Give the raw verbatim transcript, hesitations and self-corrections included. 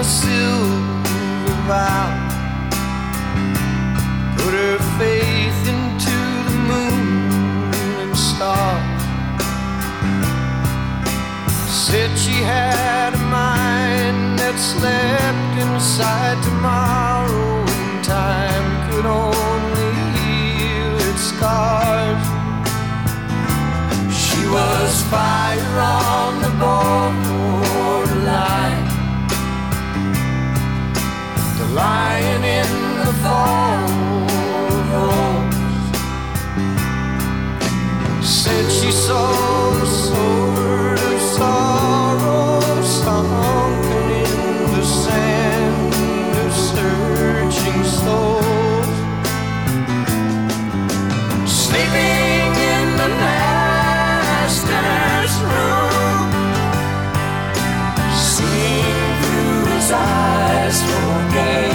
silver vow, put her faith into the moon and stars. Said she had a mind that slept inside tomorrow, and time could only heal its scars. She was fire on the borderline, the lion in the fall rose. Said she saw the sword of sorrow sunken in the sand of searching souls, sleeping in the master's room, seeing through his eyes for me.